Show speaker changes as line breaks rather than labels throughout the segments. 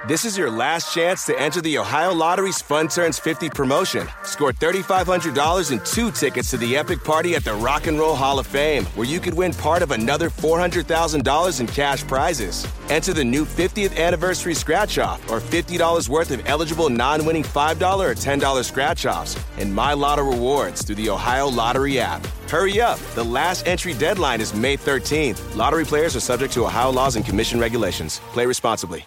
This is your last chance to enter the Ohio Lottery's Fun Turns 50 promotion. Score $3,500 and 2 tickets to the epic party at the Rock and Roll Hall of Fame, where you could win part of another $400,000 in cash prizes. Enter the new 50th anniversary scratch-off or $50 worth of eligible non-winning $5 or $10 scratch-offs and My Lotto rewards through the Ohio Lottery app. Hurry up. The last entry deadline is May 13th. Lottery players are subject to Ohio laws and commission regulations. Play responsibly.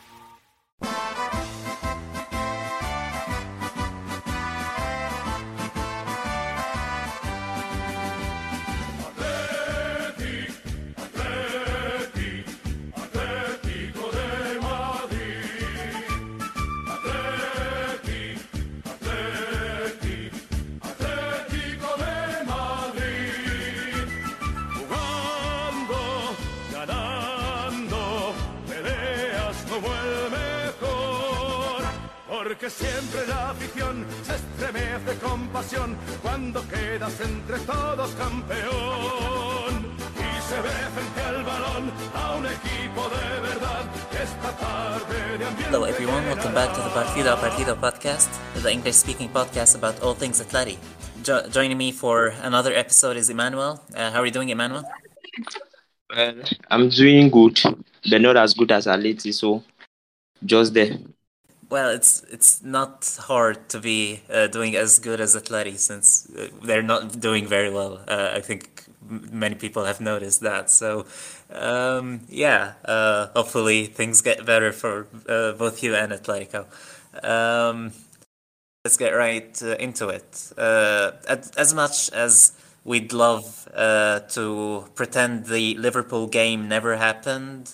Porque siempre la afición se estremece con pasión cuando quedas entre todos campeón y se ve frente al balón a un equipo de verdad que esta tarde de ambiente.
Hello everyone, welcome back to the Partido a Partido podcast, the English-speaking podcast about all things Atleti. Joining me for another episode is Emmanuel. How are you doing, Emmanuel?
Well, I'm doing good, but not as good as Atleti, so just there.
Well, it's not hard to be doing as good as Atleti since they're not doing very well. I think many people have noticed that. So, hopefully things get better for both you and Atletico. Let's get right into it. As much as we'd love to pretend the Liverpool game never happened,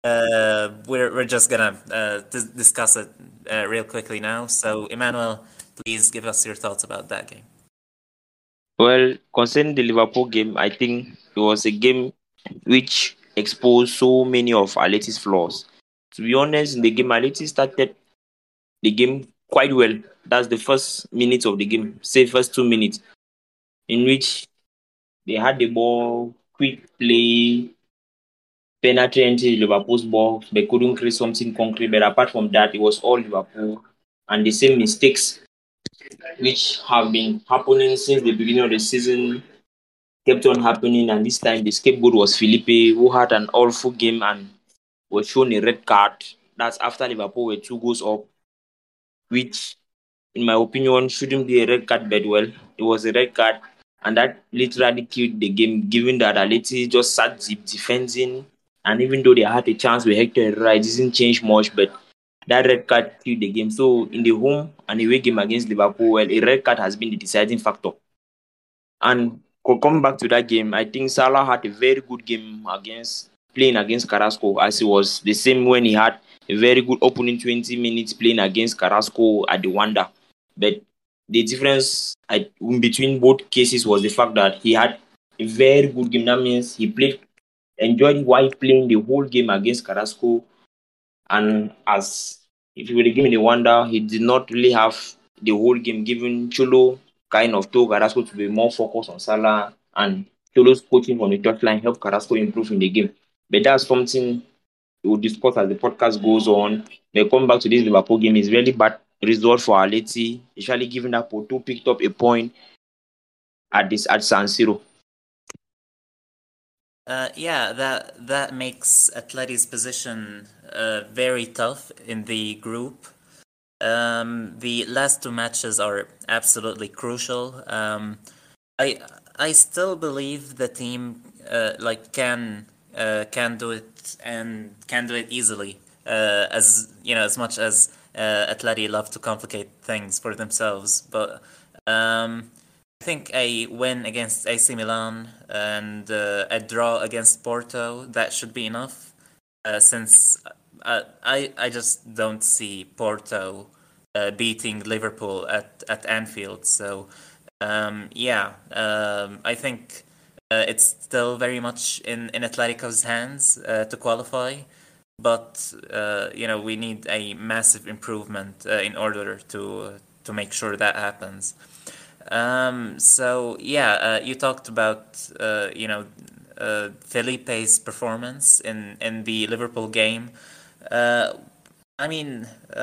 we're just gonna discuss it real quickly now. So, Emmanuel, please give us your thoughts about that game.
Well, concerning the Liverpool game, I think it was a game which exposed so many of Atleti's flaws. To be honest, in the game, Atleti started the game quite well. That's the first minute of the game, say first 2 minutes, in which they had the ball, quick play, penetrating Liverpool's box. They couldn't create something concrete, but apart from that, it was all Liverpool and the same mistakes which have been happening since the beginning of the season kept on happening. And this time, the scapegoat was Felipe, who had an awful game and was shown a red card. That's after Liverpool were 2 goals up, which, in my opinion, shouldn't be a red card, but well, it was a red card, and that literally killed the game, given that Atleti just sat deep defending. And even though they had a chance with Hector Herrera, it didn't change much, but that red card killed the game. So in the home and away game against Liverpool, well, a red card has been the deciding factor. And coming back to that game, I think Salah had a very good game playing against Carrasco, as it was the same when he had a very good opening 20 minutes playing against Carrasco at the Wanda. But the difference in between both cases was the fact that he had a very good game. That means he enjoyed while playing the whole game against Carrasco. And as if he were the game in the Wanda, he did not really have the whole game, given Cholo kind of told Carrasco to be more focused on Salah, and Cholo's coaching from the touchline helped Carrasco improve in the game. But that's something we will discuss as the podcast goes on. But coming back to this Liverpool game, is really bad result for Atleti, especially given that Porto picked up a point at San Siro.
That makes Atleti's position very tough in the group. The last 2 matches are absolutely crucial. I still believe the team can do it, and can do it easily. As you know, as much as Atleti love to complicate things for themselves, but I think a win against AC Milan and a draw against Porto, that should be enough. Since I just don't see Porto beating Liverpool at Anfield. So I think it's still very much in Atletico's hands to qualify. But we need a massive improvement in order to make sure that happens. You talked about Felipe's performance in the Liverpool game. I mean,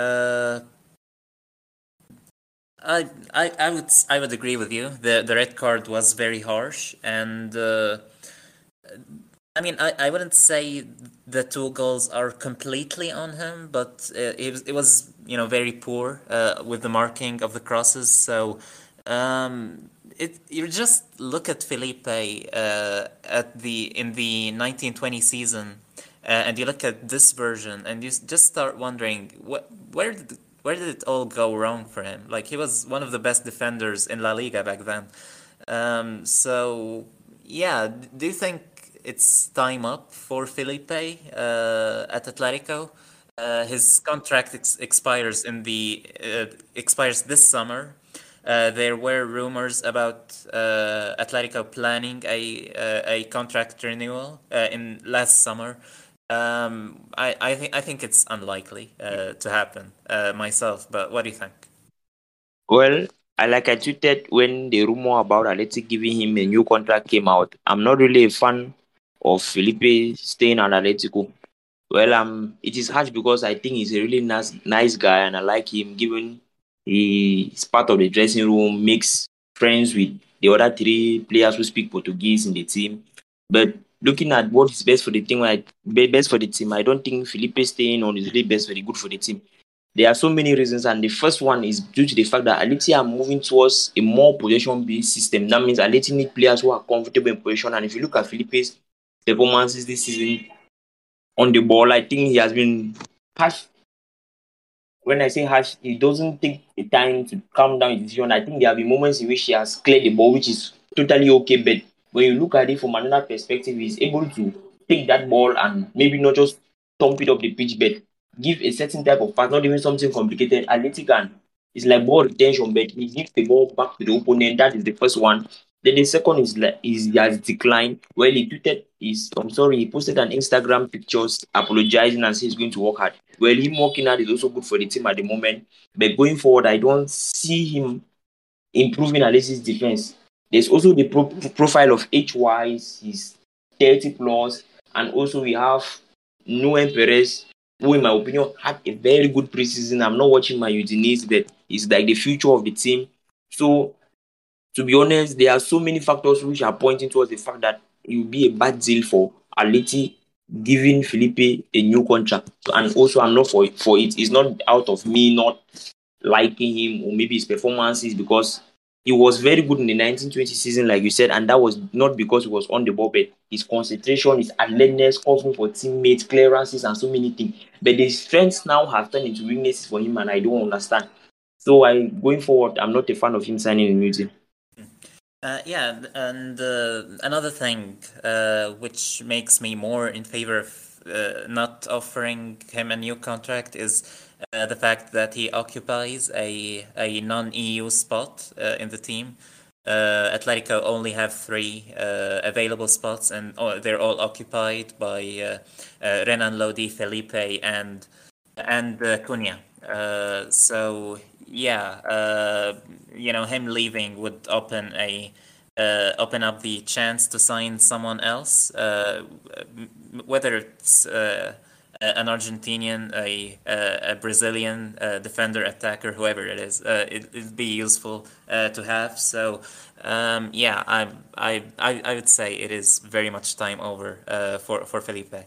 I would agree with you. The red card was very harsh, and I mean, I wouldn't say the two goals are completely on him, but it was very poor with the marking of the crosses. So it you just look at Felipe at the in the 1920 season, and you look at this version, and you just start wondering where did it all go wrong for him? Like, he was one of the best defenders in La Liga back then. So yeah, do you think it's time up for Felipe at Atletico? His contract expires this summer. There were rumors about Atletico planning a contract renewal in last summer. I think it's unlikely to happen myself, but what do you think?
Well, I tweeted when the rumor about Athletic giving him a new contract came out. I'm not really a fan of Felipe staying at Atletico. Well, it is harsh because I think he's a really nice guy, and I like him. Given he is part of the dressing room, makes friends with the other three players who speak Portuguese in the team. But looking at what is best for the team, best for the team, I don't think Felipe staying on is really best, very good for the team. There are so many reasons, and the first one is due to the fact that Aleti are moving towards a more possession-based system. That means Aleti need players who are comfortable in possession. And if you look at Felipe's performances this season on the ball, I think he has been harsh. When I say harsh, he doesn't take the time to calm down his decision. I think there have been moments in which he has cleared the ball, which is totally okay. But when you look at it from another perspective, he's able to take that ball and maybe not just thump it up the pitch, but give a certain type of pass, not even something complicated. Athletic, and it's like ball retention, but he gives the ball back to the opponent. That is the first one. Then the second is he has declined. Well, he tweeted I'm sorry, he posted an Instagram pictures apologizing and says he's going to work hard. Well, him working hard is also good for the team at the moment. But going forward, I don't see him improving Alexis' defense. There's also the profile of HYs, he's 30 plus, and also we have Noel Perez, who, in my opinion, had a very good preseason. I'm not watching my Udinese, but he's like the future of the team. So, to be honest, there are so many factors which are pointing towards the fact that it will be a bad deal for Aleti giving Felipe a new contract. And also, I'm not for it. It's not out of me not liking him or maybe his performances, because he was very good in the 1920 season, like you said, and that was not because he was on the ball, but his concentration, his alertness, covering for teammates, clearances, and so many things. But the strengths now have turned into weaknesses for him, and I don't understand. So, going forward, I'm not a fan of him signing a new team.
Yeah, and another thing which makes me more in favor of not offering him a new contract is the fact that he occupies a non-EU spot in the team. Atletico only have three available spots, and they're all occupied by Renan Lodi, Felipe, and Cunha. So yeah, him leaving would open up the chance to sign someone else, whether it's an Argentinian, a Brazilian defender, attacker, whoever it is. It'd be useful to have. So yeah, I would say it is very much time over for Felipe.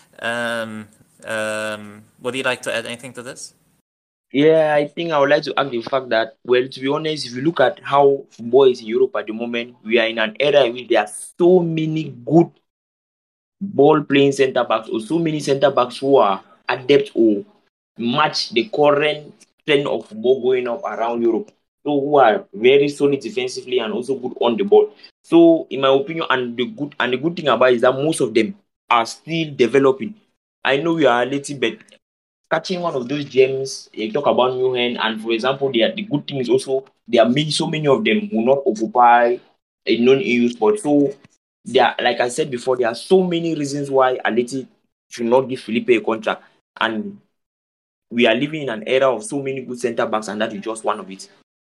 Would you like to add anything to this?
Yeah, I think I would like to add the fact that, well, to be honest, if you look at how football is in Europe at the moment, we are in an era in which there are so many good ball playing centre backs, or so many centre backs who are adept or match the current trend of football going up around Europe. So who are very solid defensively and also good on the ball. So in my opinion, and the good thing about it is that most of them are still developing. I know we are a little bit catching one of those gems. You talk about Newhen, and for example, the good thing is also there are so many of them who not occupy a non-EU spot. So there, like I said before, there are so many reasons why Aleti should not give Felipe a contract, and we are living in an era of so many good centre backs, and that is just one of it.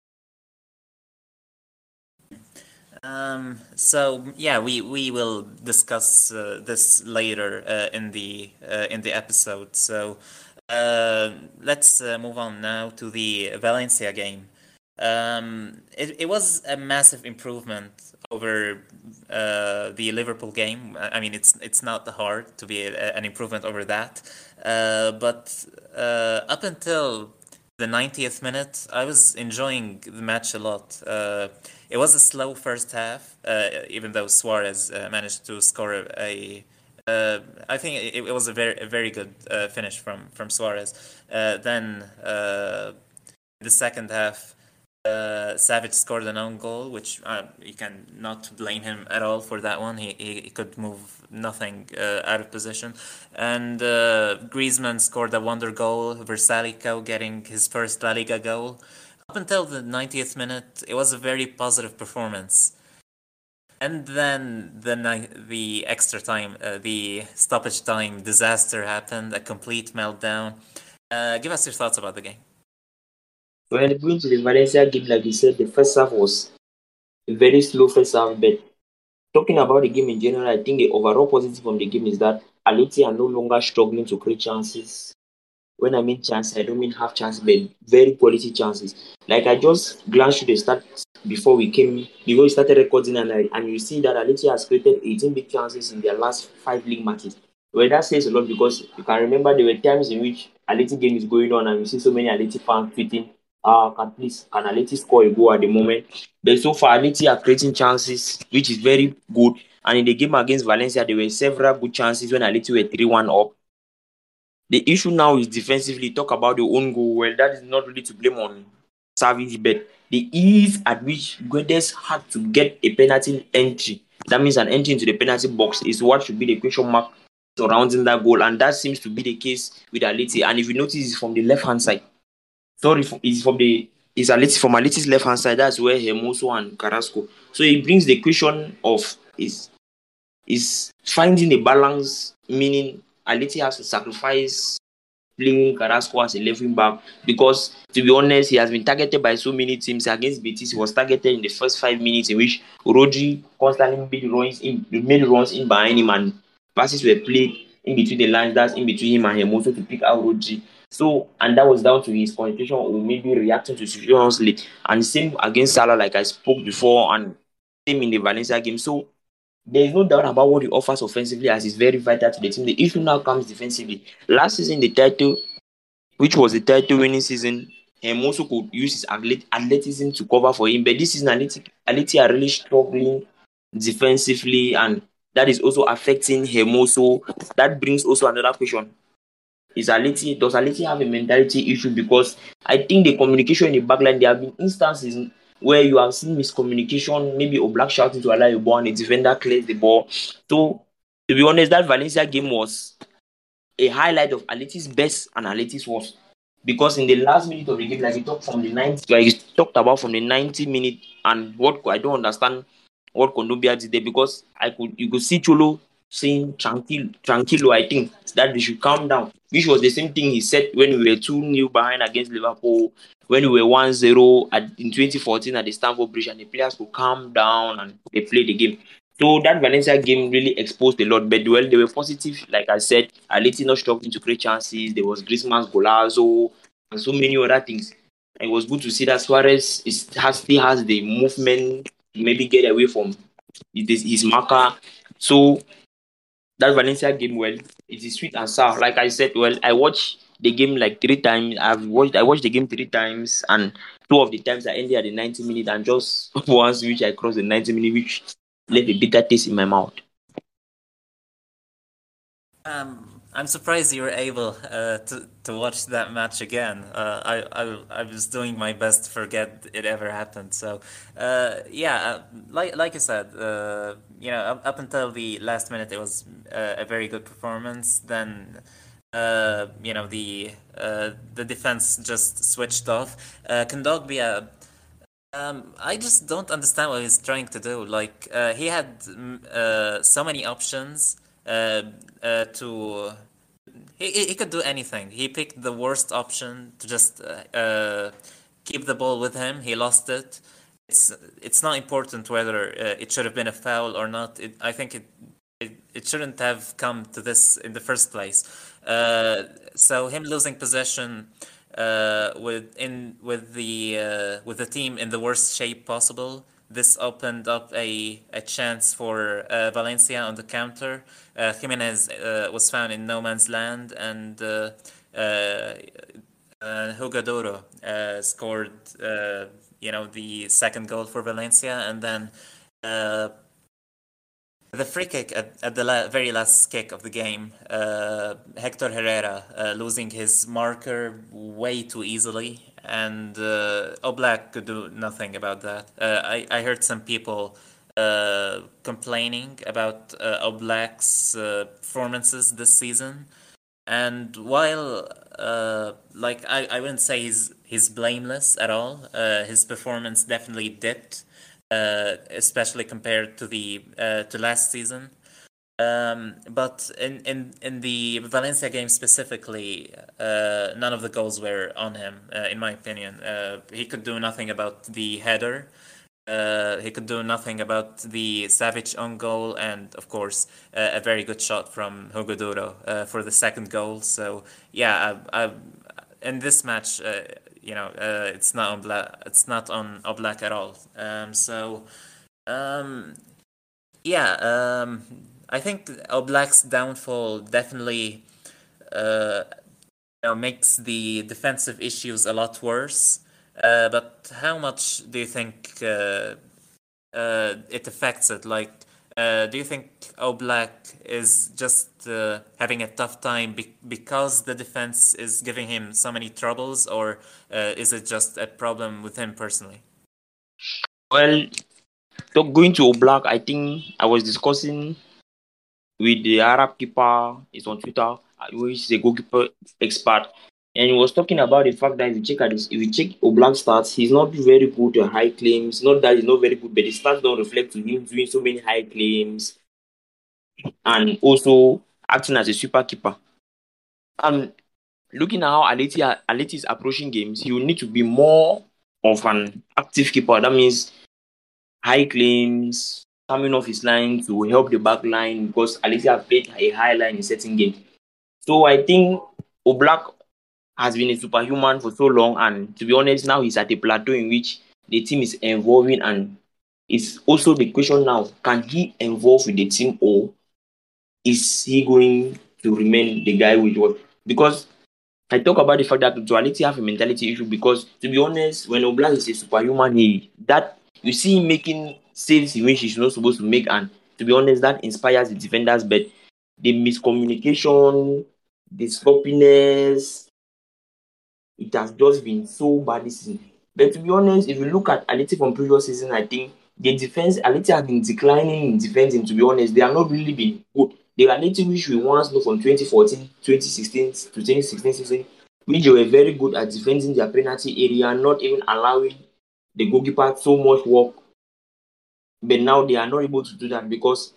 So yeah, we will discuss this later in the episode. So Let's move on now to the Valencia game. It was a massive improvement over the Liverpool game. I mean, it's not hard to be an improvement over that. But up until the 90th minute, I was enjoying the match a lot. It was a slow first half, even though Suarez managed to score I think it was a very good finish from Suarez. Then the second half, Savage scored an own goal, which you can not blame him at all for that one. He could move nothing out of position. And Griezmann scored a wonder goal, Versalico getting his first La Liga goal. Up until the 90th minute, it was a very positive performance. And then the extra time, the stoppage time disaster happened, a complete meltdown. Give us your thoughts about the game.
Well, going to the Valencia game, like you said, the first half was a very slow first half. But talking about the game in general, I think the overall positive from the game is that Aleti are no longer struggling to create chances. When I mean chances, I don't mean half chances, but very quality chances. Like I just glanced through the stats before we started recording, and you see that Aleti has created 18 big chances in their last 5 league matches. Well, that says a lot because you can remember there were times in which Aleti game is going on and you see so many Aleti fans tweeting, can Aleti score a goal at the moment? But so far, Aleti are creating chances, which is very good. And in the game against Valencia, there were several good chances when Aleti were 3-1 up. The issue now is defensively. Talk about the own goal. Well, that is not really to blame on Savage, but the ease at which Guedes had to get a penalty entry, that means an entry into the penalty box, is what should be the question mark surrounding that goal. And that seems to be the case with Aleti. And if you notice, it's from the left hand side. It's Aleti from Aleti's left hand side. That's where Hermoso and Carrasco. So it brings the question of is finding a balance, meaning Aleti has to sacrifice playing Carrasco as a left wing back because, to be honest, he has been targeted by so many teams. Against Betis, he was targeted in the first 5 minutes in which Rodri constantly made runs in behind him and passes were played in between the lines. That's in between him and Hermoso to pick out Rodri. So, and that was down to his concentration or maybe reacting to situations late. And same against Salah, like I spoke before, and same in the Valencia game. So, there is no doubt about what he offers offensively as is very vital to the team. The issue now comes defensively. Last season, the title, which was the title winning season, Hermoso could use his athleticism to cover for him. But this season, Aleti are really struggling defensively, and that is also affecting Hermoso. That brings also another question. Does Aleti have a mentality issue? Because I think the communication in the backline, there have been instances where you have seen miscommunication, maybe Oblak shouting to allow a ball and a defender clears the ball. So, to be honest, that Valencia game was a highlight of Aleti's best and Aleti's worst. Because in the last minute of the game, like he talked about from the 90 minute, and what I don't understand what Kondogbia did there, because you could see Cholo saying tranquilo, I think that they should calm down, which was the same thing he said when we were 2-0 behind against Liverpool, when we were 1-0 in 2014 at the Stamford Bridge, and the players could calm down and they played the game. So that Valencia game really exposed a lot, but well, they were positive. Like I said, Aleti not struggling to create chances. There was Griezmann's golazo and so many other things. It was good to see that Suarez still has the movement to maybe get away from his marker. So that Valencia game, well, it is sweet and sour. Like I said, well, I watched the game like 3 times. I watched the game 3 times, and 2 of the times I ended at the 90 minute, and just once which I crossed the 90 minute, which left a bitter taste in my mouth.
I'm surprised you were able to watch that match again. I was doing my best to forget it ever happened. So yeah, like you said, up until the last minute, it was a very good performance. Then the defense just switched off. Kondogbia. I just don't understand what he's trying to do. Like he had so many options to. He could do anything. He picked the worst option to just keep the ball with him. He lost it. It's not important whether it should have been a foul or not. I think it shouldn't have come to this in the first place. So him losing possession with the team in the worst shape possible. This opened up a chance for Valencia on the counter. Jimenez was found in no man's land, and Hugo scored, the second goal for Valencia, and then the free kick at the very last kick of the game, Hector Herrera losing his marker way too easily, and Oblak could do nothing about that. I heard some people complaining about Oblak's performances this season, and while I wouldn't say he's blameless at all, his performance definitely dipped, especially compared to last season. But in the Valencia game specifically, none of the goals were on him, in my opinion. He could do nothing about the header. He could do nothing about the Savic own goal, and of course, a very good shot from Hugo Duro for the second goal. So yeah, in this match, it's not on it's not on Oblak at all. I think Oblak's downfall definitely makes the defensive issues a lot worse. But how much do you think it affects it? Do you think Oblak is just having a tough time because the defense is giving him so many troubles, or is it just a problem with him personally?
Well, going to Oblak, I think I was discussing with the Arab keeper, is on Twitter, which is a goalkeeper expert, and he was talking about the fact that if you check Oblak stats, he's not very good at high claims. Not that he's not very good, but the stats don't reflect to him doing so many high claims and also acting as a super keeper. And looking at how Aleti is approaching games, he will need to be more of an active keeper. That means high claims, coming off his line to help the back line, because Aleti have played a high line in certain games. So I think Oblak has been a superhuman for so long, and to be honest, now he's at a plateau in which the team is evolving, and it's also the question now, can he evolve with the team, or is he going to remain the guy which was? Because I talk about the fact that Duality have a mentality issue, because to be honest, when Oblak is a superhuman, you see him making saves in which he's not supposed to make, and to be honest, that inspires the defenders, but the miscommunication, the sloppiness, it has just been so bad this season. But to be honest, if you look at Aleti from previous season, I think the defense, Aleti has been declining in defending, to be honest. They have not really been good. The Aleti which we once know from 2014, 2016 to 2016 season, which they were very good at defending their penalty area, not even allowing the goalkeeper so much work. But now they are not able to do that, because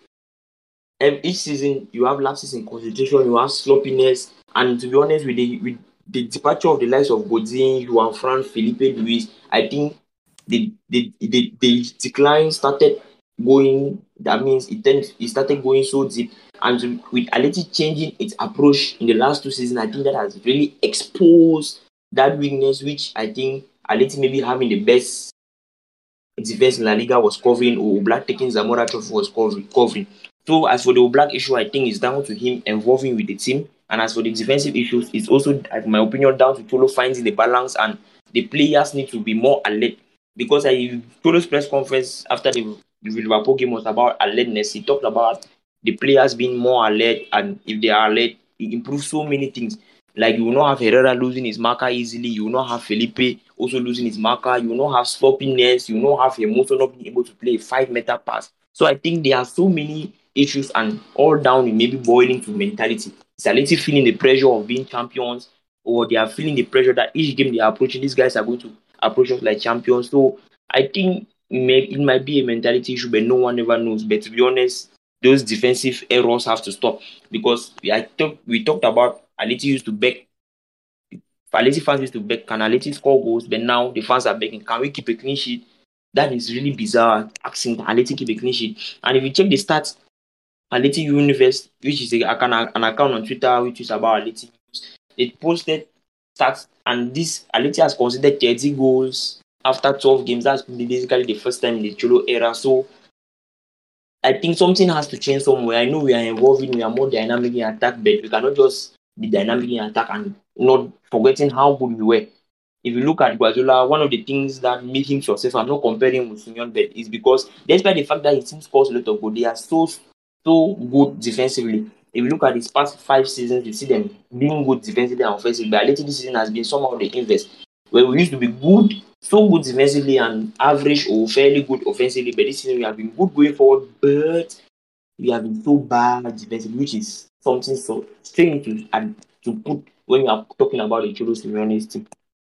each season you have lapses in concentration, you have sloppiness, and to be honest, with the departure of the likes of Godin, Juan Fran, Felipe Luis, I think the decline started going. That means it started going so deep, and with Aleti changing its approach in the last two seasons, I think that has really exposed that weakness, which I think Aleti maybe having the best defense in La Liga was covering, or Oblak taking Zamora Trophy was covering. So as for the Oblak issue, I think it's down to him involving with the team. And as for the defensive issues, it's also, in my opinion, down to Cholo finding the balance, and the players need to be more alert. Because Cholo's press conference after the Liverpool game was about alertness. He talked about the players being more alert, and if they are alert, it improves so many things. Like, you will not have Herrera losing his marker easily. You will not have Felipe also losing his marker. You will not have sloppiness. You will not have Hermoso not being able to play a 5-meter pass. So I think there are so many issues, and all down in maybe boiling to mentality. Is Aleti feeling the pressure of being champions, or they are feeling the pressure that each game they are approaching, these guys are going to approach us like champions? So I think it might be a mentality issue, but no one ever knows. But to be honest, those defensive errors have to stop, because we talked about Aleti used to beg. Aleti fans used to beg, can Aleti score goals? But now the fans are begging, can we keep a clean sheet? That is really bizarre, asking Aleti keep a clean sheet. And if you check the stats, Aleti Universe, which is an account on Twitter which is about Aleti News. It posted stats, and this Aleti has considered 30 goals after 12 games. That's basically the first time in the Cholo era. So I think something has to change somewhere. I know we are evolving, we are more dynamic in attack, but we cannot just be dynamic in attack and not forgetting how good we were. If you look at Guardiola, one of the things that made him successful, I'm not comparing with Simeone, but is because despite the fact that his team scores a lot of goals, they are so good defensively. If you look at his past 5 seasons, you see them being good defensively and offensively. But lately this season has been somehow the inverse, where we used to be good, so good defensively and average or fairly good offensively. But this season we have been good going forward, but we have been so bad defensively, which is something so strange to put when you are talking about the Cholo Simeone's team.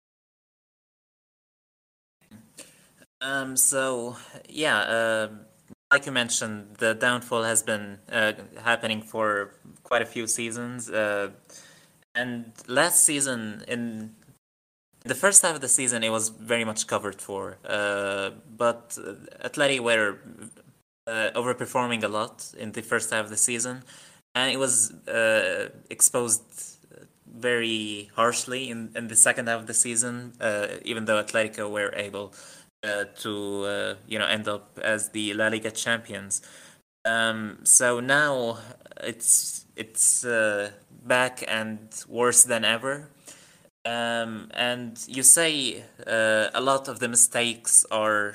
So yeah, like you mentioned, the downfall has been happening for quite a few seasons. And last season, in the first half of the season, it was very much covered for. But Atleti were overperforming a lot in the first half of the season, and it was exposed very harshly in the second half of the season, even though Atletico were able to end up as the La Liga champions. So now it's back and worse than ever. And you say a lot of the mistakes are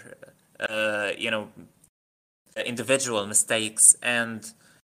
individual mistakes, and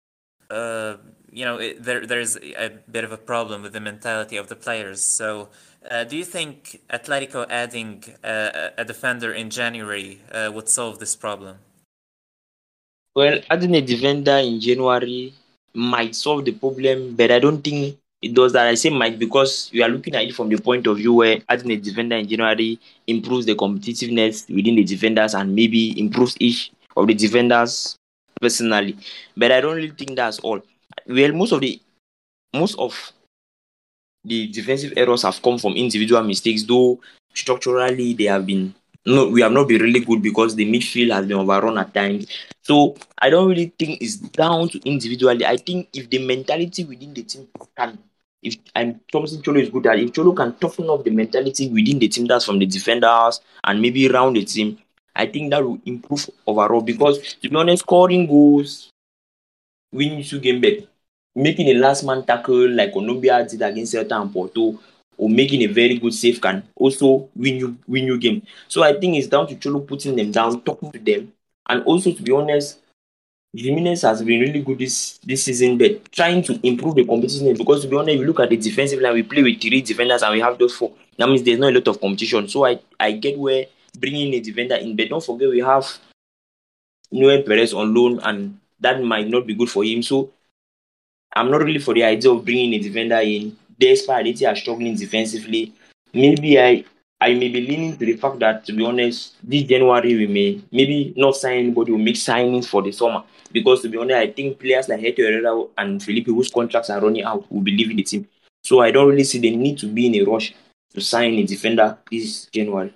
there's a bit of a problem with the mentality of the players. So do you think Atletico adding a defender in January would solve this problem?
Well, adding a defender in January might solve the problem, but I don't think it does that. I say might because we are looking at it from the point of view where adding a defender in January improves the competitiveness within the defenders and maybe improves each of the defenders personally. But I don't really think that's all. Well, most of the defensive errors have come from individual mistakes, though structurally they have been no, we have not been really good because the midfield has been overrun at times. So I don't really think it's down to individually. I think if the mentality within the team can, if I'm something Cholo is good at, if Cholo can toughen up the mentality within the team, that's from the defenders and maybe around the team, I think that will improve overall. Because to be honest, scoring goals, winning 2 game back, making a last man tackle like Colombia did against Celta and Porto, or making a very good save can also win you game. So I think it's down to Cholo putting them down, talking to them, and also to be honest, Jimenez has been really good this season, but trying to improve the competition because to be honest, if you look at the defensive line, we play with 3 defenders and we have those 4. That means there's not a lot of competition. So I get where bringing a defender in, but don't forget we have Noel Perez on loan, and that might not be good for him. So I'm not really for the idea of bringing a defender in. Despite it, are struggling defensively. Maybe I may be leaning to the fact that, to be honest, this January we may maybe not sign anybody. We'll make signings for the summer because, to be honest, I think players like Hector Herrera and Felipe, whose contracts are running out, will be leaving the team. So I don't really see the need to be in a rush to sign a defender this January.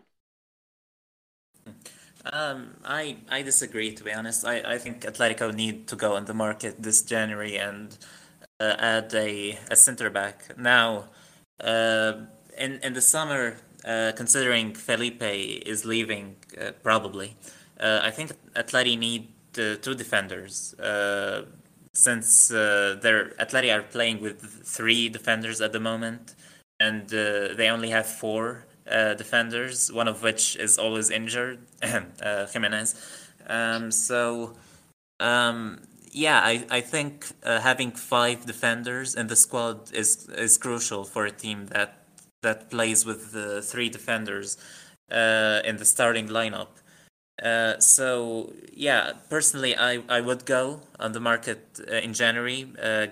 I disagree, to be honest. I think Atletico need to go on the market this January and add a center back. Now, in the summer, considering Felipe is leaving, probably, I think Atleti need 2 defenders. Since Atleti are playing with 3 defenders at the moment, and they only have 4 defenders, one of which is always injured, Jimenez. Yeah, I think having 5 defenders in the squad is crucial for a team that plays with 3 defenders in the starting lineup. So yeah, personally, I would go on the market in January.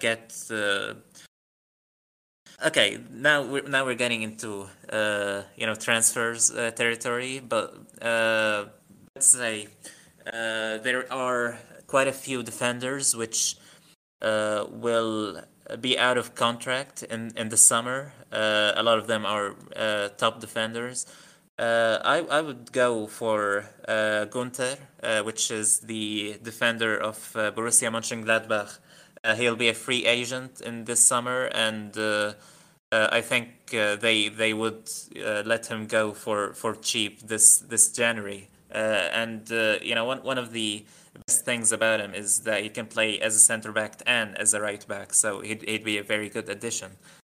Okay, now we're getting into transfers territory, but let's say there are quite a few defenders which will be out of contract in the summer. A lot of them are top defenders. I would go for Gunther, which is the defender of Borussia Mönchengladbach. He'll be a free agent in this summer, and I think they would let him go for cheap this January. And one of the best things about him is that he can play as a center back and as a right back, so he'd be a very good addition.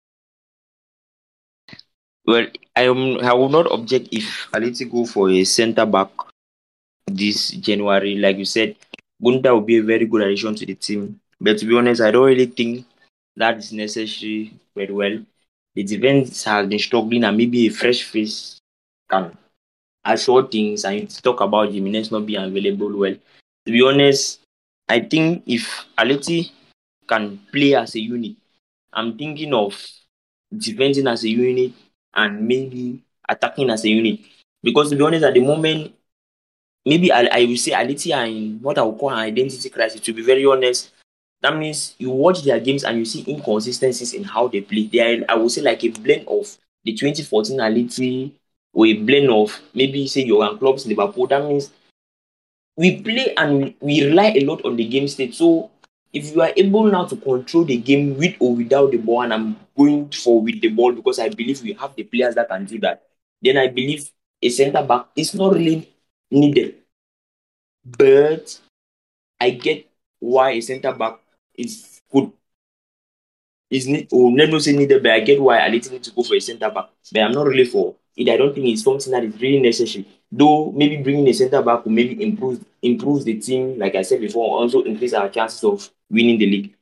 Well, I will not object if Aleti go for a centre back this January. Like you said, Gunta will be a very good addition to the team. But to be honest, I don't really think that is necessary very well. The defense has been struggling, and maybe a fresh face can assure things. And you talk about Jimenez not being available. Well, to be honest, I think if Aleti can play as a unit, I'm thinking of defending as a unit and maybe attacking as a unit. Because to be honest, at the moment, maybe I will say Aleti are in what I would call an identity crisis. To be very honest, that means you watch their games and you see inconsistencies in how they play. They are, I would say, like a blend of the 2014 Aleti or a blend of maybe say Jurgen Klopp's Liverpool. That means we play and we rely a lot on the game state. So if you are able now to control the game with or without the ball, and I'm going for with the ball because I believe we have the players that can do that, then I believe a centre back is not really needed. But I get why a centre back is good. Is need or let me say needed, but I get why I need to go for a centre back. But I'm not really for it. I don't think it's something that is really necessary. Though maybe bringing a centre back will maybe improve the team, like I said before, also increase our chances of winning the league.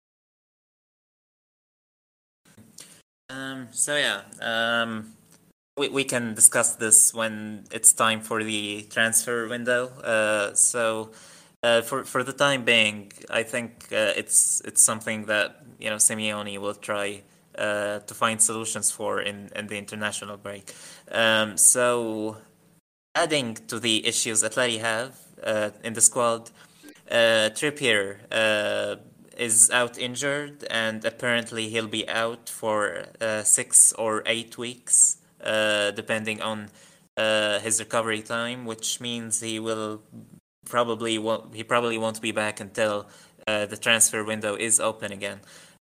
So yeah, we can discuss this when it's time for the transfer window. For the time being, I think it's something that Simeone will try to find solutions for in the international break. So adding to the issues Atleti have in the squad, Trippier is out injured, and apparently he'll be out for 6 or 8 weeks, depending on his recovery time, which means he probably won't be back until the transfer window is open again.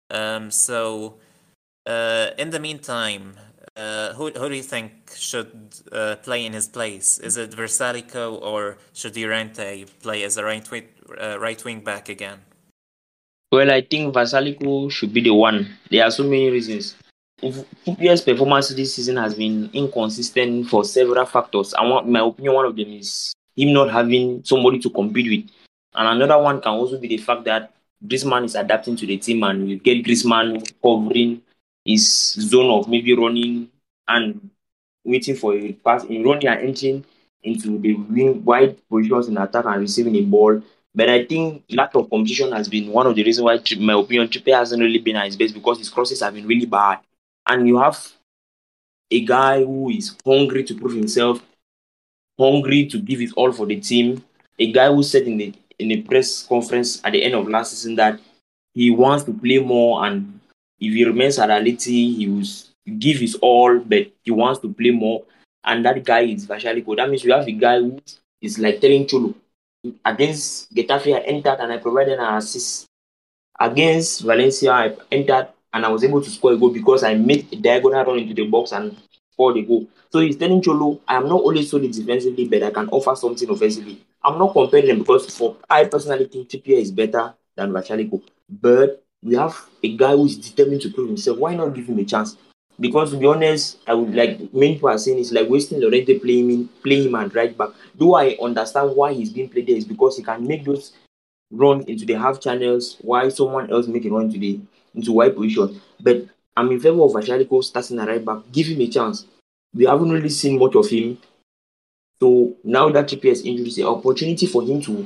So in the meantime, who do you think should play in his place? Is it Versalico, or should Llorente play as a right wing back again?
Well, I think Vasalico should be the one. There are so many reasons. Trippier's performance this season has been inconsistent for several factors. In my opinion, one of them is him not having somebody to compete with. And another one can also be the fact that Griezmann is adapting to the team, and you get Griezmann covering his zone of maybe running and waiting for a pass, in running and entering into the wide positions in attack and receiving a ball. But I think lack of competition has been one of the reasons why, in my opinion, Trippier hasn't really been at his best, because his crosses have been really bad. And you have a guy who is hungry to prove himself, hungry to give his all for the team. A guy who said in a press conference at the end of last season that he wants to play more, and if he remains at Aleti, he will give his all, but he wants to play more. And that guy is Vasalico. That means you have a guy who is like telling Cholo, against Getafe, I entered and I provided an assist. Against Valencia, I entered and I was able to score a goal because I made a diagonal run into the box and scored a goal. So he's telling Cholo, I am not only solid defensively, but I can offer something offensively. I'm not comparing them because I personally think Trippier is better than Vasalico. But we have a guy who is determined to prove himself. Why not give him a chance? Because to be honest, I would like many people are saying it's like wasting Llorente playing him at right back. Do I understand why he's being played there? Is because he can make those runs into the half channels while someone else make a run into wide position. But I'm in favor of Vasalico starting at right back. Give him a chance. We haven't really seen much of him. So now that Trippier's injury is an opportunity for him to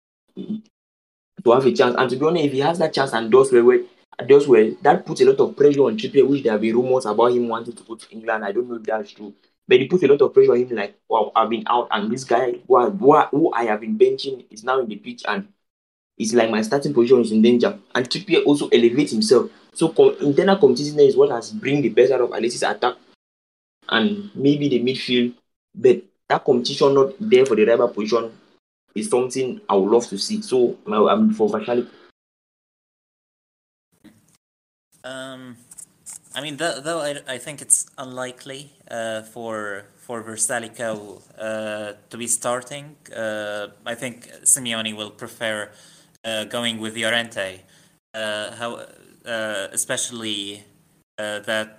have a chance. And to be honest, if he has that chance and does well, that puts a lot of pressure on Trippier, which there have been rumors about him wanting to go to England. I don't know if that's true. But it puts a lot of pressure on him, like, wow, I've been out, and this guy who I have been benching is now in the pitch, and it's like my starting position is in danger. And Trippier also elevates himself. So internal competitiveness is what has bring the best out of Alexis' attack and maybe the midfield But that competition not there for the right back position is something I would love to see. So I'm for Vashali.
Um, I mean, though I think it's unlikely for Versalico to be starting. I think Simeone will prefer going with Llorente. How especially that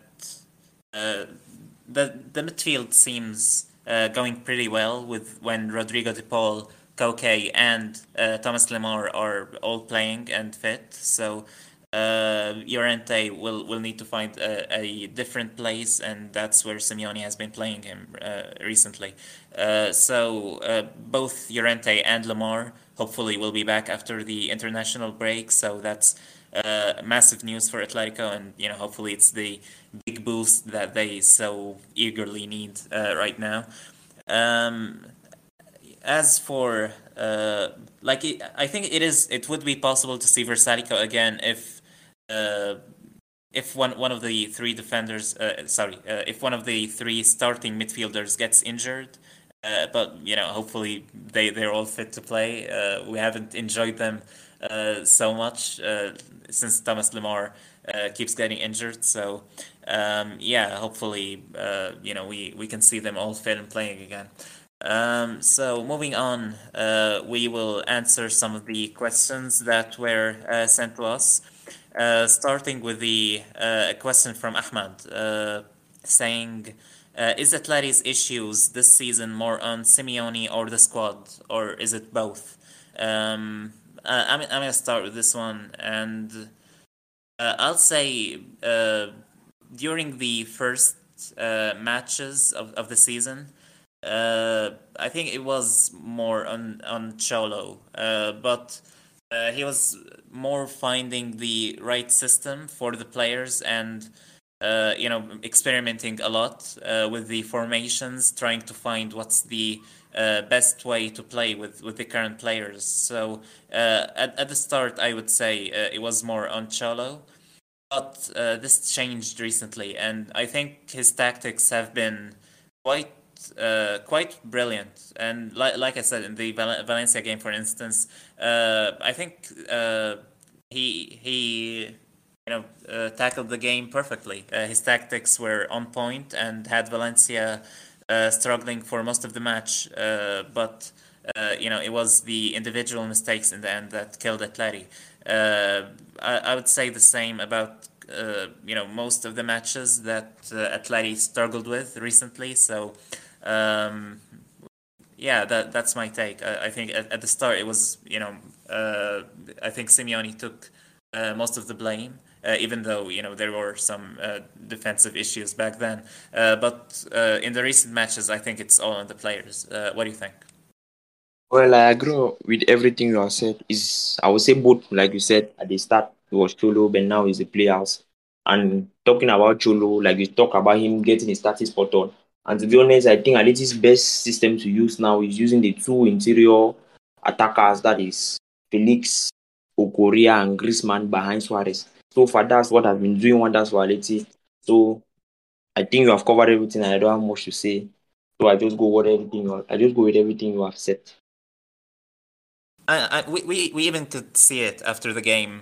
the midfield seems going pretty well with when Rodrigo De Paul, Koke, and Thomas Lemar are all playing and fit. So Llorente will need to find a different place, and that's where Simeone has been playing him recently. So both Llorente and Lemar hopefully will be back after the international break. So that's massive news for Atletico, and hopefully it's the big boost that they so eagerly need right now. Um, as for I think it would be possible to see Versalico again if one of the three defenders, if one of the three starting midfielders gets injured. But hopefully they're all fit to play. We haven't enjoyed them so much since Thomas Lemar keeps getting injured. So yeah, hopefully we can see them all fit and playing again. So moving on, we will answer some of the questions that were sent to us. Starting with the question from Ahmad, saying, is Atleti's issues this season more on Simeone or the squad, or is it both? I'm gonna start with this one, and I'll say during the first matches of the season, I think it was more on Cholo, but he was more finding the right system for the players and experimenting a lot with the formations, trying to find what's the best way to play with the current players. So at the start, I would say it was more on Cholo, but this changed recently, and I think his tactics have been quite quite brilliant. And like I said in the Valencia game, for instance, I think he tackled the game perfectly. His tactics were on point and had Valencia struggling for most of the match. But it was the individual mistakes in the end that killed Atleti. I would say the same about most of the matches that Atleti struggled with recently. So yeah, that's my take. I think at the start it was I think Simeone took most of the blame, even though there were some defensive issues back then. But in the recent matches, I think it's all on the players. What do you think?
Well, I agree with everything you have said. Is I would say both, like you said at the start, it was Cholo, but now he's the players. And talking about Cholo, like you talk about him getting his starting spot on. And to be honest, I think Aleti's best system to use now is using the two interior attackers, that is Felix, Okoria, and Griezmann behind Suarez. So far, that's what has been doing wonders for Aleti. So I think you have covered everything, and I don't have much to say. So I just go with everything you have said.
We even could see it after the game.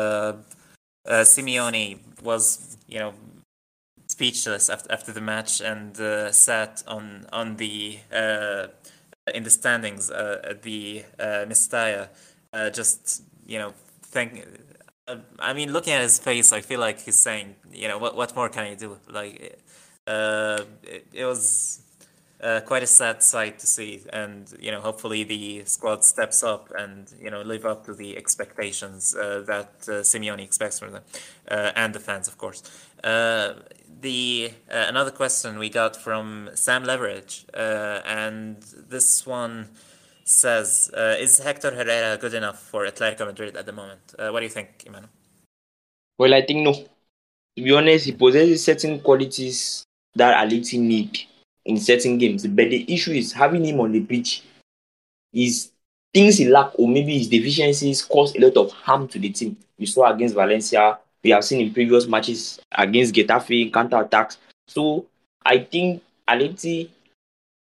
Simeone was speechless after the match and sat on the in the standings at the Mestalla, just think. I mean, looking at his face, I feel like he's saying, what more can I do? Like, it was quite a sad sight to see, and hopefully the squad steps up and live up to the expectations that Simeone expects from them, and the fans, of course. The another question we got from Sam Leverage, and this one says, is Hector Herrera good enough for Atletico Madrid at the moment? What do you think, Emmanuel?
Well, I think no. To be honest, he possesses certain qualities that Aleti need in certain games. But the issue is having him on the pitch. His things he lack, or maybe his deficiencies, cause a lot of harm to the team. We saw against Valencia. We have seen in previous matches against Getafe, counter attacks. So I think Aleti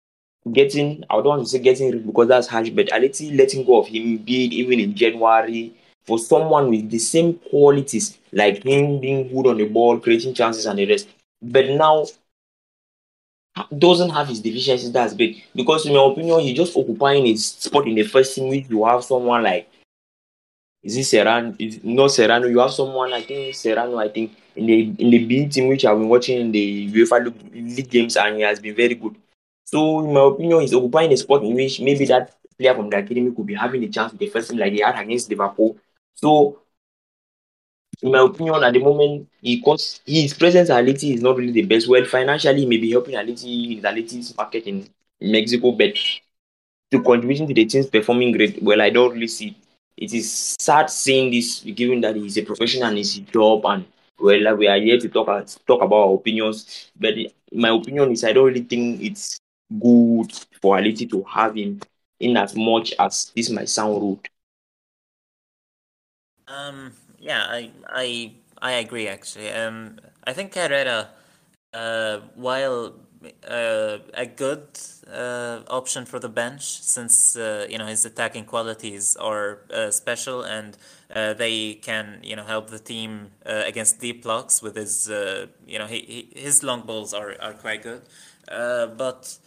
getting, I don't want to say getting rid because that's harsh, but Aleti letting go of him, be it even in January, for someone with the same qualities like him being good on the ball, creating chances and the rest. But now doesn't have his deficiencies, that's big. Because in my opinion, he's just occupying his spot in the first team which you have someone like is it Serrano? Is not Serrano. You have someone I think Serrano. I think in the B team which I've been watching in the UEFA League games, and he has been very good. So in my opinion, he's occupying a spot in which maybe that player from the academy could be having a chance with the first team like he had against Liverpool. So in my opinion, at the moment, because his presence at Aleti is not really the best. Well, financially, he may be helping Aleti in Aleti's market in Mexico, but to contributing to the team's performing great, well, I don't really see. It is sad seeing this, given that he's a professional and it's his job, and well, like, we are here to talk about our opinions. But my opinion is, I don't really think it's good for Aleti to have him in as much as this might sound rude.
Yeah, I agree actually. I think Herrera, while a good option for the bench, since his attacking qualities are special and they can help the team against deep blocks with his his long balls are quite good, but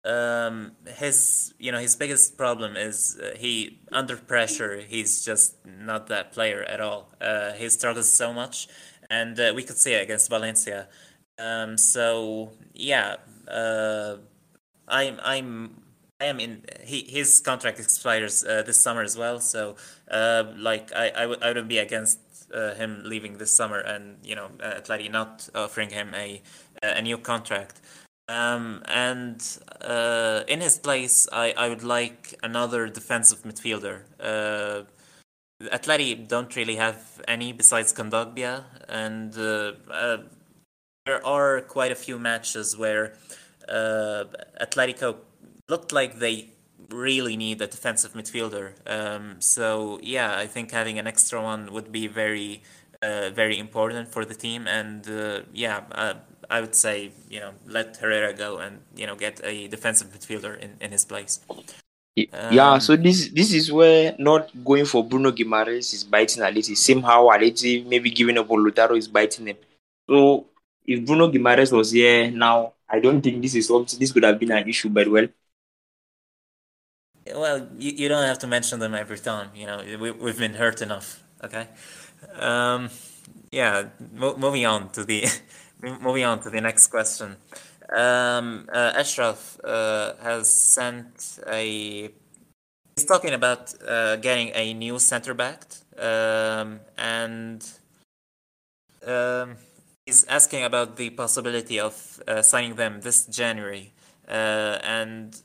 his biggest problem is he under pressure he's just not that player at all. He struggles so much, and we could see it against Valencia. So yeah, I am in his contract expires this summer as well. So like I wouldn't be against him leaving this summer, and Atleti not offering him a new contract. And in his place, I would like another defensive midfielder. Atleti don't really have any besides Kondogbia, and there are quite a few matches where Atletico looked like they really need a defensive midfielder. So yeah, I think having an extra one would be very important for the team, and I would say let Herrera go and get a defensive midfielder in his place.
Yeah, so this is where not going for Bruno Guimaraes is biting Aleti. Same how Aleti maybe giving up on Lautaro is biting him. So if Bruno Guimaraes was here now, I don't think this could have been an issue, but well.
Well, you don't have to mention them every time. We've been hurt enough. Okay. Yeah. Moving on to the moving on to the next question. Ashraf has sent a. He's talking about getting a new center back, and he's asking about the possibility of signing them this January, and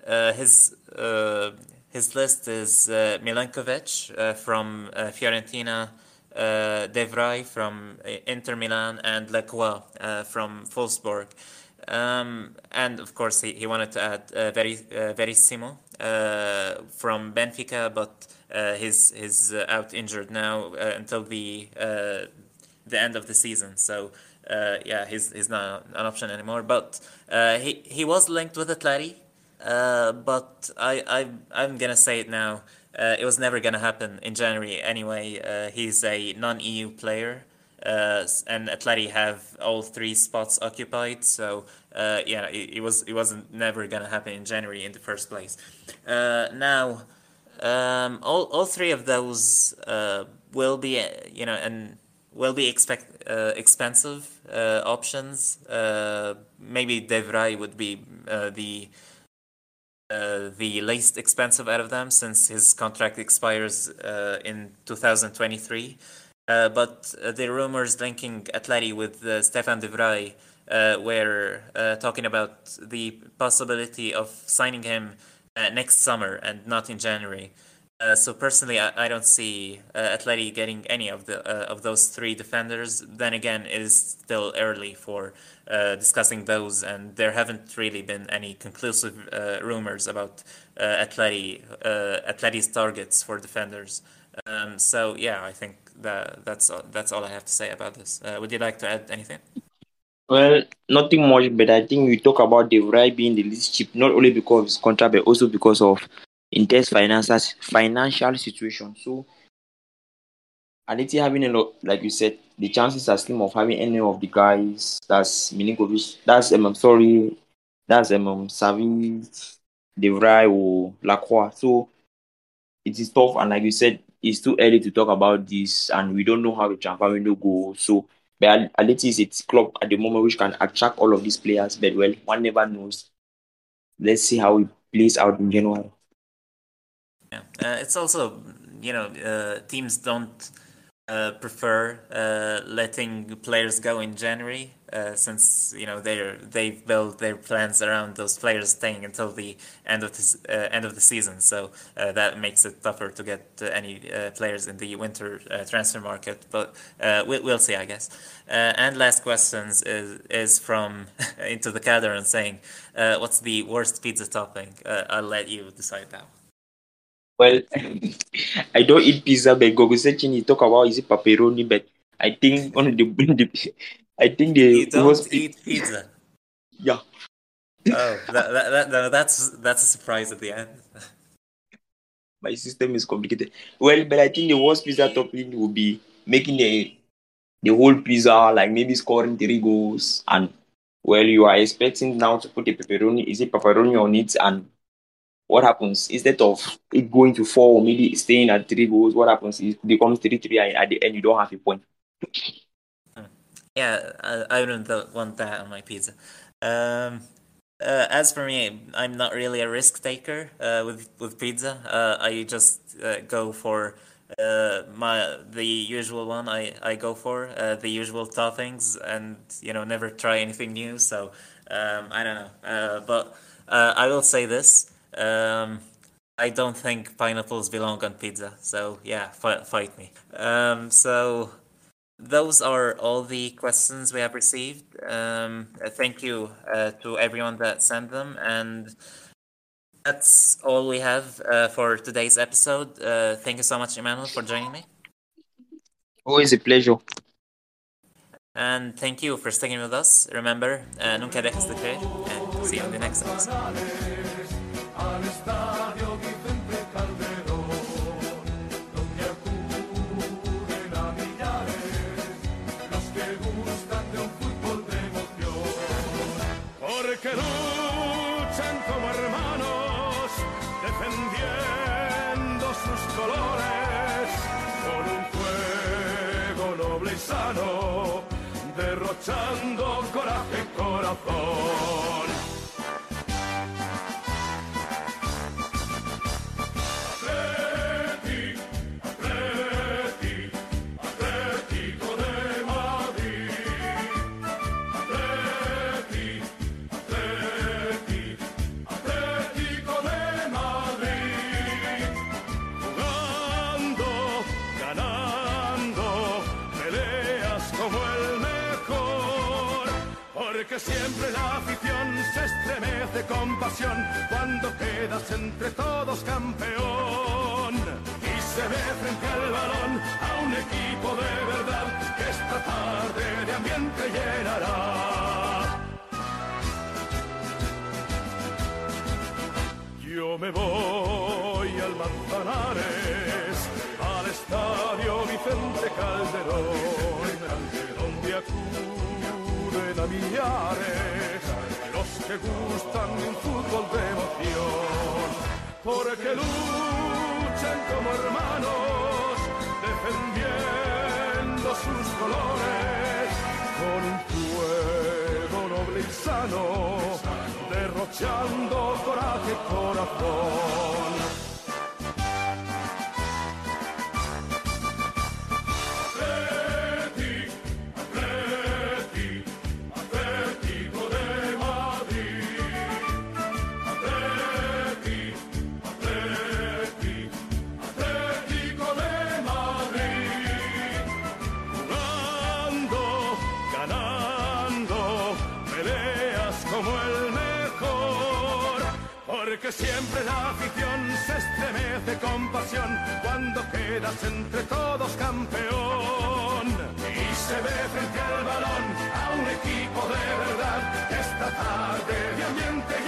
his list is Milenkovic from Fiorentina, De Vrij from Inter Milan, and Lacroix from Wolfsburg. And of course, he wanted to add Verissimo from Benfica, but he's out injured now until the end of the season. So yeah, he's not an option anymore. But he was linked with Atleti. But I'm gonna say it now. It was never gonna happen in January anyway. He's a non-EU player, and Atleti have all three spots occupied. So yeah, it wasn't never gonna happen in January in the first place. Now, all three of those will be and will be expensive options. Maybe De Vrij would be the least expensive out of them, since his contract expires in 2023. But the rumors linking Atleti with Stefan de Vrij were talking about the possibility of signing him next summer and not in January. So personally, I don't see Atleti getting any of those three defenders. Then again, it is still early for discussing those, and there haven't really been any conclusive rumors about Atleti's targets for defenders. So yeah, I think that's all I have to say about this. Would you like to add anything?
Well, nothing much, but I think we talk about De Vrij being the least cheap, not only because of his contract, but also because of intense financial situation. So, Aleti having a lot, like you said, the chances are slim of having any of the guys. That's Milinkovic. That's I'm sorry. That's Savic, De Vrij or Lacroix. So it is tough, and like you said, it's too early to talk about this, and we don't know how the transfer window goes. So, but Aleti is a club at the moment which can attract all of these players. But well, one never knows. Let's see how it plays out in January.
Yeah, it's also, teams don't prefer letting players go in January, since they've built their plans around those players staying until the end of the season. So that makes it tougher to get any players in the winter transfer market. But we'll see, I guess. And last questions is from Into the Cadern saying, what's the worst pizza topping? I'll let you decide now.
Well, I don't eat pizza, but Gogo searching he talk about is it pepperoni, but I think on the I think
You
the
don't eat pizza.
yeah.
Oh, that's a surprise at the end.
My system is complicated. Well, but I think the worst pizza topping would be making the whole pizza, like maybe scoring 3 goals, and well, you are expecting now to put the pepperoni. Is it pepperoni on it? And what happens instead of it going to 4 or maybe staying at 3 goals? What happens? It becomes 3-3, and at the end, you don't have a point.
Yeah, I wouldn't want that on my pizza. As for me, I'm not really a risk taker with pizza. I just go for the usual one. I go for the usual toppings, and never try anything new. So I don't know. But I will say this. I don't think pineapples belong on pizza. So yeah, fight me. So those are all the questions we have received. Thank you to everyone that sent them, and that's all we have for today's episode. Thank you so much, Emmanuel, for joining me.
Always a pleasure.
And thank you for sticking with us. Remember, nunca dejes de creer, and see you in the next episode.
Al estadio Vicente Calderón, donde acuden a millares los que gustan de un fútbol de emoción, porque luchan como hermanos, defendiendo sus colores, con un fuego noble y sano, derrochando coraje y corazón. Que siempre la afición se estremece con pasión cuando quedas entre todos campeón y se ve frente al balón a un equipo de verdad que esta tarde de ambiente llenará. Yo me voy al Manzanares, al estadio Vicente Calderón, donde acuden a millares los que gustan de un fútbol de emoción, porque luchan como hermanos, defendiendo sus colores, con un fuego noble y sano, derrochando coraje y corazón. Que siempre la afición se estremece con pasión cuando quedas entre todos campeón y se ve frente al balón a un equipo equipo de verdad. Esta tarde de ambiente